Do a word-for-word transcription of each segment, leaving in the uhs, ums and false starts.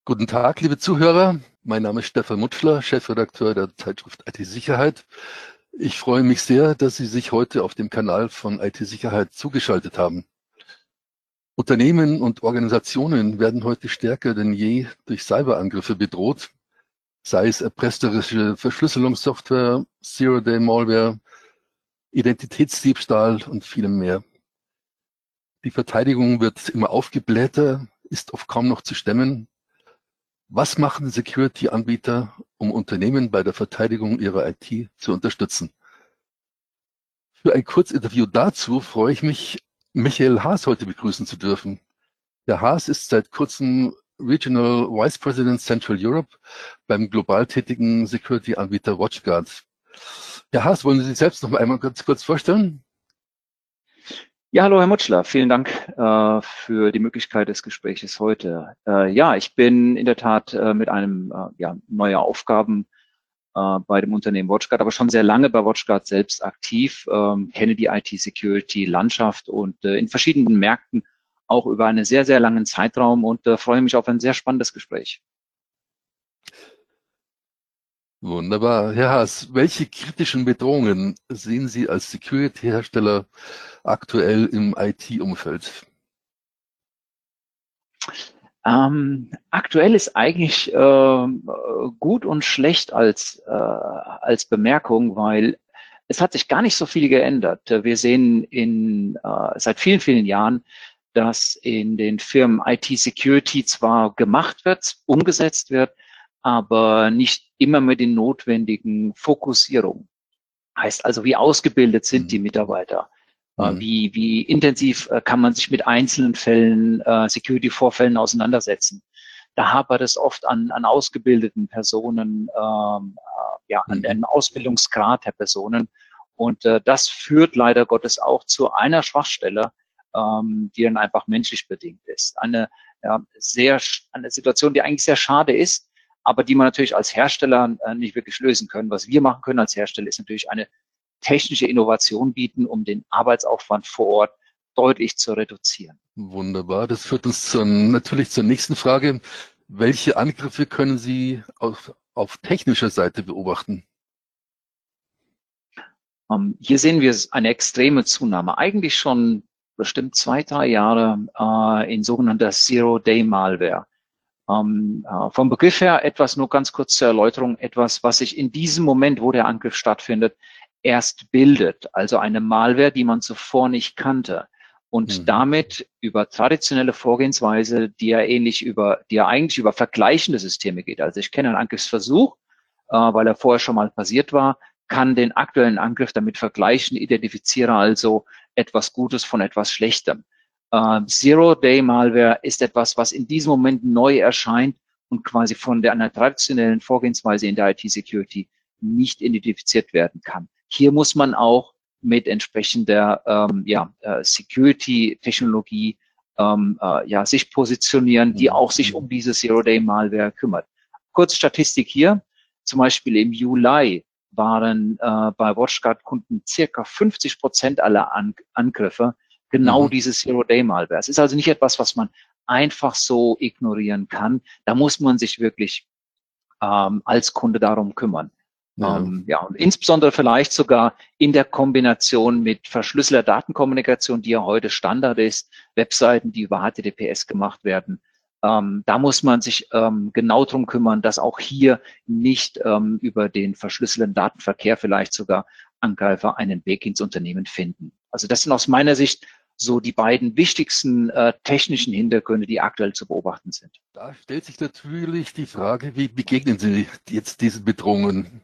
Guten Tag, liebe Zuhörer. Mein Name ist Stefan Mutschler, Chefredakteur der Zeitschrift I T-Sicherheit. Ich freue mich sehr, dass Sie sich heute auf dem Kanal von I T-Sicherheit zugeschaltet haben. Unternehmen und Organisationen werden heute stärker denn je durch Cyberangriffe bedroht, sei es erpresserische Verschlüsselungssoftware, Zero-Day-Malware, Identitätsdiebstahl und vielem mehr. Die Verteidigung wird immer aufgeblähter, ist oft kaum noch zu stemmen. Was machen Security-Anbieter, um Unternehmen bei der Verteidigung ihrer I T zu unterstützen? Für ein Kurzinterview dazu freue ich mich, Michael Haas heute begrüßen zu dürfen. Der Haas ist seit kurzem Regional Vice President Central Europe beim global tätigen Security-Anbieter WatchGuard. Herr Haas, wollen Sie sich selbst noch einmal ganz kurz vorstellen? Ja, hallo Herr Mutschler, vielen Dank äh, für die Möglichkeit des Gespräches heute. Äh, ja, ich bin in der Tat äh, mit einem äh, ja, neue Aufgaben äh, bei dem Unternehmen WatchGuard, aber schon sehr lange bei WatchGuard selbst aktiv, ähm, kenne die I T-Security-Landschaft und äh, in verschiedenen Märkten auch über einen sehr, sehr langen Zeitraum und äh, freue mich auf ein sehr spannendes Gespräch. Wunderbar. Herr Haas, welche kritischen Bedrohungen sehen Sie als Security-Hersteller aktuell im I T-Umfeld? Ähm, aktuell ist eigentlich äh, gut und schlecht als, äh, als Bemerkung, weil es hat sich gar nicht so viel geändert. Wir sehen in, äh, seit vielen, vielen Jahren, dass in den Firmen I T-Security zwar gemacht wird, umgesetzt wird, aber nicht immer mit den notwendigen Fokussierungen. Heißt also, wie ausgebildet sind die Mhm. Mitarbeiter? Äh, Mhm. Wie, wie intensiv äh, kann man sich mit einzelnen Fällen, äh, Security-Vorfällen auseinandersetzen? Da hapert es oft an, an ausgebildeten Personen, ähm, äh, ja, an Mhm. einem Ausbildungsgrad der Personen. Und äh, das führt leider Gottes auch zu einer Schwachstelle, ähm, die dann einfach menschlich bedingt ist. Eine ja, sehr, eine Situation, die eigentlich sehr schade ist, aber die man natürlich als Hersteller äh, nicht wirklich lösen können. Was wir machen können als Hersteller, ist natürlich eine technische Innovation bieten, um den Arbeitsaufwand vor Ort deutlich zu reduzieren. Wunderbar. Das führt uns zur, natürlich zur nächsten Frage. Welche Angriffe können Sie auf, auf technischer Seite beobachten? Ähm, hier sehen wir eine extreme Zunahme, eigentlich schon bestimmt zwei, drei Jahre äh, in sogenannter Zero-Day-Malware. Ähm, äh, vom Begriff her etwas, nur ganz kurz zur Erläuterung, etwas, was sich in diesem Moment, wo der Angriff stattfindet, erst bildet. Also eine Malware, die man zuvor nicht kannte. Und Mhm. damit über traditionelle Vorgehensweise, die ja ähnlich über, die ja eigentlich über vergleichende Systeme geht. Also ich kenne einen Angriffsversuch, äh, weil er vorher schon mal passiert war, kann den aktuellen Angriff damit vergleichen, identifiziere also etwas Gutes von etwas Schlechtem. Uh, Zero-Day-Malware ist etwas, was in diesem Moment neu erscheint und quasi von der, einer traditionellen Vorgehensweise in der I T-Security nicht identifiziert werden kann. Hier muss man auch mit entsprechender ähm, ja, äh, Security-Technologie ähm, äh, ja, sich positionieren, die Mhm. auch sich um diese Zero-Day-Malware kümmert. Kurze Statistik hier. Zum Beispiel im Juli waren äh, bei WatchGuard-Kunden circa fünfzig Prozent aller An Angriffe genau Mhm. diese Zero-Day-Malware. Es ist also nicht etwas, was man einfach so ignorieren kann. Da muss man sich wirklich ähm, als Kunde darum kümmern. Ja. Ähm, ja, und insbesondere vielleicht sogar in der Kombination mit verschlüsselter Datenkommunikation, die ja heute Standard ist, Webseiten, die über H T T P S gemacht werden. Ähm, da muss man sich ähm, genau drum kümmern, dass auch hier nicht ähm, über den verschlüsselten Datenverkehr vielleicht sogar Angreifer einen Weg ins Unternehmen finden. Also das sind aus meiner Sicht so die beiden wichtigsten äh, technischen Hintergründe, die aktuell zu beobachten sind. Da stellt sich natürlich die Frage, wie begegnen Sie jetzt diesen Bedrohungen?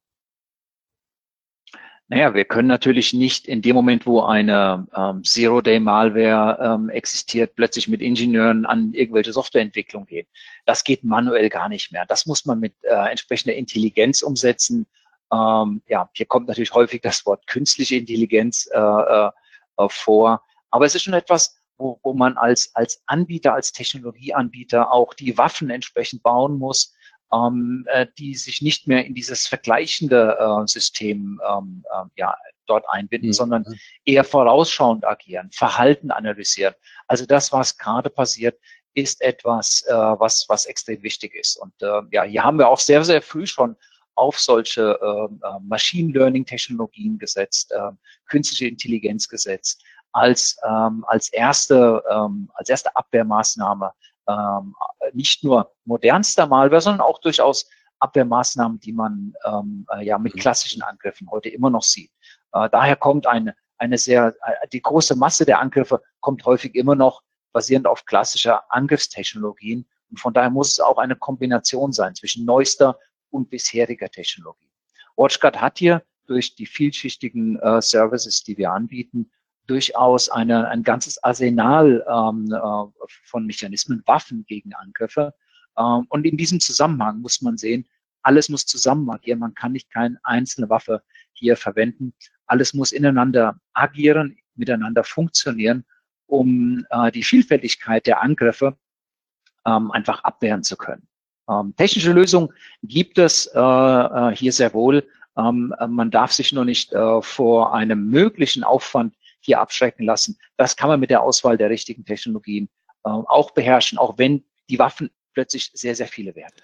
Naja, wir können natürlich nicht in dem Moment, wo eine ähm, Zero-Day-Malware ähm, existiert, plötzlich mit Ingenieuren an irgendwelche Softwareentwicklung gehen. Das geht manuell gar nicht mehr. Das muss man mit äh, entsprechender Intelligenz umsetzen. Ähm, ja, hier kommt natürlich häufig das Wort künstliche Intelligenz äh, äh, vor. Aber es ist schon etwas, wo, wo man als, als Anbieter, als Technologieanbieter auch die Waffen entsprechend bauen muss, ähm, äh, die sich nicht mehr in dieses vergleichende äh, System ähm, äh, ja, dort einbinden, sondern Mhm. eher vorausschauend agieren, Verhalten analysieren. Also das, was gerade passiert, ist etwas, äh, was, was extrem wichtig ist. Und äh, ja, hier haben wir auch sehr, sehr früh schon auf solche äh, Machine Learning Technologien gesetzt, äh, künstliche Intelligenz gesetzt, als, ähm, als erste, ähm, als erste Abwehrmaßnahme, ähm, nicht nur modernster Malware, sondern auch durchaus Abwehrmaßnahmen, die man ähm, äh, ja mit klassischen Angriffen heute immer noch sieht. Äh, daher kommt eine, eine sehr, äh, die große Masse der Angriffe kommt häufig immer noch basierend auf klassischer Angriffstechnologien. Und von daher muss es auch eine Kombination sein zwischen neuester und bisheriger Technologie. WatchGuard hat hier durch die vielschichtigen äh, Services, die wir anbieten, durchaus eine, ein ganzes Arsenal ähm, äh, von Mechanismen, Waffen gegen Angriffe. Ähm, und in diesem Zusammenhang muss man sehen, alles muss zusammen agieren. Man kann nicht keine einzelne Waffe hier verwenden. Alles muss ineinander agieren, miteinander funktionieren, um äh, die Vielfältigkeit der Angriffe ähm, einfach abwehren zu können. Ähm, technische Lösungen gibt es äh, äh, hier sehr wohl. Ähm, man darf sich nur nicht äh, vor einem möglichen Aufwand hier abschrecken lassen. Das kann man mit der Auswahl der richtigen Technologien äh, auch beherrschen, auch wenn die Waffen plötzlich sehr, sehr viele werden.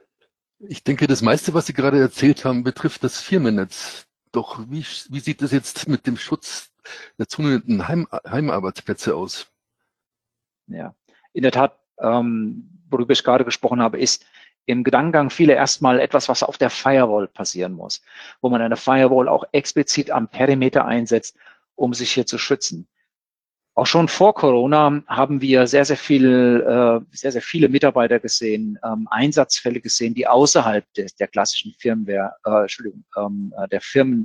Ich denke, das meiste, was Sie gerade erzählt haben, betrifft das Firmennetz. Doch wie, wie sieht es jetzt mit dem Schutz der zunehmenden Heim, Heimarbeitsplätze aus? Ja, in der Tat, ähm, worüber ich gerade gesprochen habe, ist im Gedankengang viele erstmal etwas, was auf der Firewall passieren muss, wo man eine Firewall auch explizit am Perimeter einsetzt, um sich hier zu schützen. Auch schon vor Corona haben wir sehr, sehr viel, äh, sehr, sehr viele Mitarbeiter gesehen, ähm, Einsatzfälle gesehen, die außerhalb des, der klassischen Firmware, äh, Entschuldigung, ähm, der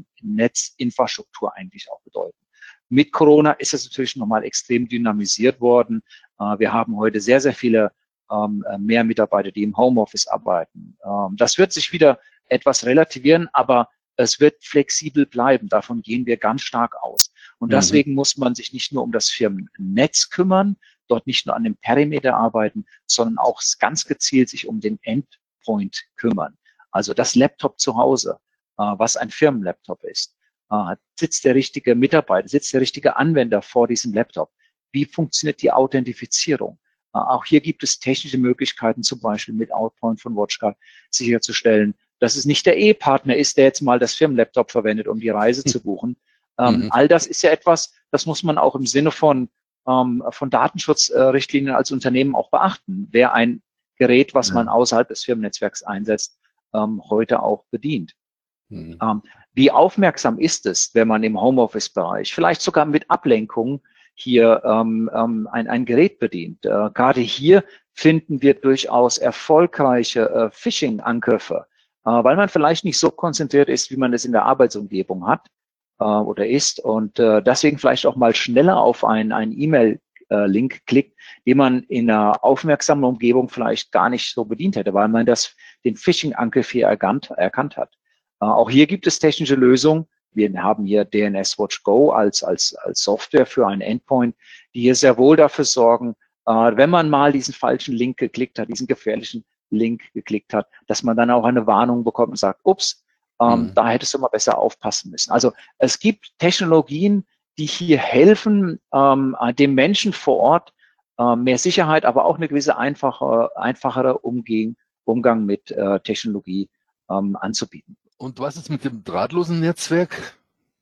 Firmennetzinfrastruktur eigentlich auch bedeuten. Mit Corona ist es natürlich nochmal extrem dynamisiert worden. Äh, wir haben heute sehr, sehr viele ähm, mehr Mitarbeiter, die im Homeoffice arbeiten. Ähm, das wird sich wieder etwas relativieren, aber es wird flexibel bleiben. Davon gehen wir ganz stark aus. Und Mhm. deswegen muss man sich nicht nur um das Firmennetz kümmern, dort nicht nur an dem Perimeter arbeiten, sondern auch ganz gezielt sich um den Endpoint kümmern. Also das Laptop zu Hause, äh, was ein Firmenlaptop ist. Äh, sitzt der richtige Mitarbeiter, sitzt der richtige Anwender vor diesem Laptop? Wie funktioniert die Authentifizierung? Äh, auch hier gibt es technische Möglichkeiten, zum Beispiel mit Outpoint von WatchGuard sicherzustellen, dass es nicht der Ehepartner ist, der jetzt mal das Firmenlaptop verwendet, um die Reise zu buchen. Ähm, Mhm. all das ist ja etwas, das muss man auch im Sinne von, ähm, von Datenschutzrichtlinien äh, als Unternehmen auch beachten. Wer ein Gerät, was man außerhalb des Firmennetzwerks einsetzt, ähm, heute auch bedient. Mhm. Ähm, wie aufmerksam ist es, wenn man im Homeoffice-Bereich, vielleicht sogar mit Ablenkung, hier ähm, ähm, ein, ein Gerät bedient? Äh, gerade hier finden wir durchaus erfolgreiche äh, Phishing-Angriffe, äh, weil man vielleicht nicht so konzentriert ist, wie man es in der Arbeitsumgebung hat äh, oder ist und äh, deswegen vielleicht auch mal schneller auf einen, einen E-Mail-Link klickt, den man in einer aufmerksamen Umgebung vielleicht gar nicht so bedient hätte, weil man das, den Phishing-Angriff hier erkannt, erkannt hat. Äh, auch hier gibt es technische Lösungen. Wir haben hier D N S Watch Go als, als, als Software für einen Endpoint, die hier sehr wohl dafür sorgen, äh, wenn man mal diesen falschen Link geklickt hat, diesen gefährlichen Link geklickt hat, dass man dann auch eine Warnung bekommt und sagt, ups, ähm, Mhm. da hättest du mal besser aufpassen müssen. Also es gibt Technologien, die hier helfen, ähm, dem Menschen vor Ort äh, mehr Sicherheit, aber auch eine gewisse einfache, einfachere Umgehen, Umgang mit äh, Technologie ähm, anzubieten. Und was ist mit dem drahtlosen Netzwerk?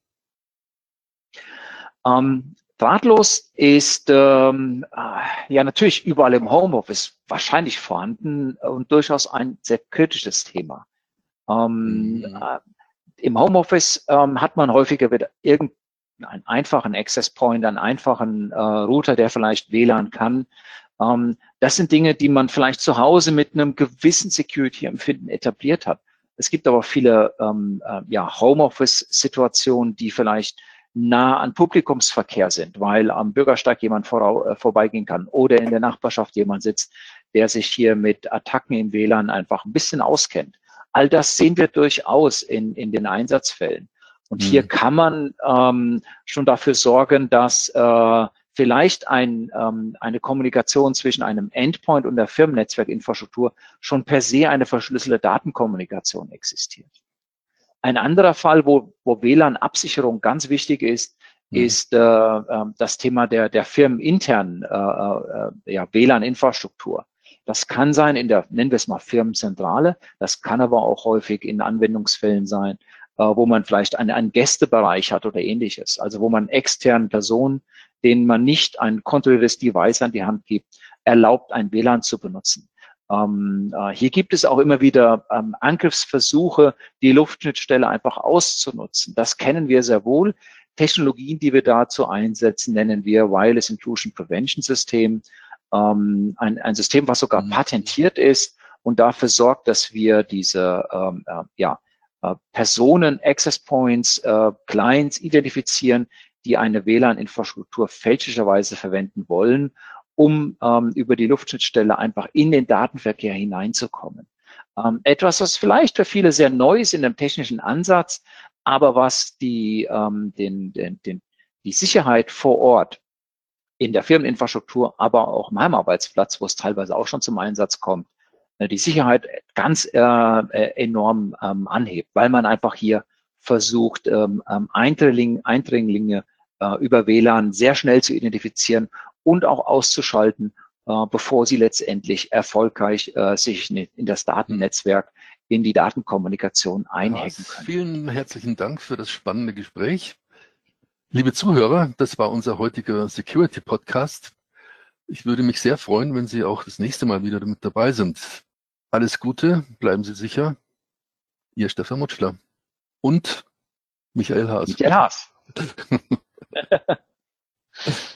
Ähm, drahtlos ist ähm, äh, ja natürlich überall im Homeoffice wahrscheinlich vorhanden und durchaus ein sehr kritisches Thema. Ähm, Mhm. äh, Im Homeoffice ähm, hat man häufiger wieder irgendeinen einfachen Access Point, einen einfachen äh, Router, der vielleicht W L A N kann. Ähm, das sind Dinge, die man vielleicht zu Hause mit einem gewissen Security-Empfinden etabliert hat. Es gibt aber viele ähm, äh, ja, Homeoffice-Situationen, die vielleicht nah an Publikumsverkehr sind, weil am Bürgersteig jemand vor, äh, vorbeigehen kann oder in der Nachbarschaft jemand sitzt, der sich hier mit Attacken im W L A N einfach ein bisschen auskennt. All das sehen wir durchaus in, in den Einsatzfällen. Und Mhm. hier kann man ähm, schon dafür sorgen, dass äh, vielleicht ein, ähm, eine Kommunikation zwischen einem Endpoint und der Firmennetzwerkinfrastruktur schon per se eine verschlüsselte Datenkommunikation existiert. Ein anderer Fall, wo, wo W L A N-Absicherung ganz wichtig ist, mhm. ist äh, äh, das Thema der, der firmeninternen äh, äh, ja, W L A N-Infrastruktur. Das kann sein in der, nennen wir es mal Firmenzentrale, das kann aber auch häufig in Anwendungsfällen sein, äh, wo man vielleicht einen, einen Gästebereich hat oder ähnliches, also wo man externen Personen, denen man nicht ein kontrolliertes Device an die Hand gibt, erlaubt, ein W L A N zu benutzen. Ähm, äh, hier gibt es auch immer wieder ähm, Angriffsversuche, die Luftschnittstelle einfach auszunutzen. Das kennen wir sehr wohl. Technologien, die wir dazu einsetzen, nennen wir Wireless Intrusion Prevention System. Ähm, ein, ein System, was sogar mhm. patentiert ist und dafür sorgt, dass wir diese ähm, äh, ja, äh, Personen, Access Points, äh, Clients identifizieren, die eine W L A N-Infrastruktur fälschlicherweise verwenden wollen, um ähm, über die Luftschnittstelle einfach in den Datenverkehr hineinzukommen. Ähm, etwas, was vielleicht für viele sehr neu ist in dem technischen Ansatz, aber was die, ähm, den, den, den, die Sicherheit vor Ort in der Firmeninfrastruktur, aber auch im Heimarbeitsplatz, wo es teilweise auch schon zum Einsatz kommt, äh, die Sicherheit ganz äh, äh, enorm ähm, anhebt, weil man einfach hier versucht, ähm, Eindringlinge, Eindringlinge äh, über W L A N sehr schnell zu identifizieren und auch auszuschalten, äh, bevor sie letztendlich erfolgreich äh, sich in, in das Datennetzwerk, in die Datenkommunikation einhacken können. Vielen herzlichen Dank für das spannende Gespräch. Liebe Zuhörer, das war unser heutiger Security-Podcast. Ich würde mich sehr freuen, wenn Sie auch das nächste Mal wieder mit dabei sind. Alles Gute, bleiben Sie sicher. Ihr Stefan Mutschler und Michael Haas. Michael Haas.